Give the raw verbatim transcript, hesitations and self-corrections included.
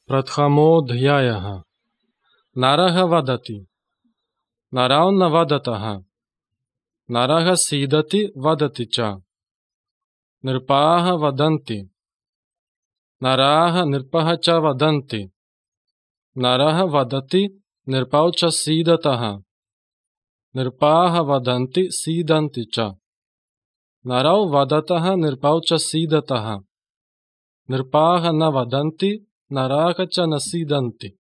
प्रथमोऽध्यायः। नरः वदति नरौ न वदतः, नरः सीदति वदति च। नृपाः वदन्ति, नराः नृपः च वदन्ति। नरः वदति नृपौ च सीदतः, नृपाः वदन्ति सीदन्ति च। नरौ वदतः नृपौ च सीदतः, नृपाः न वदन्ति नराः च न सीदन्ति।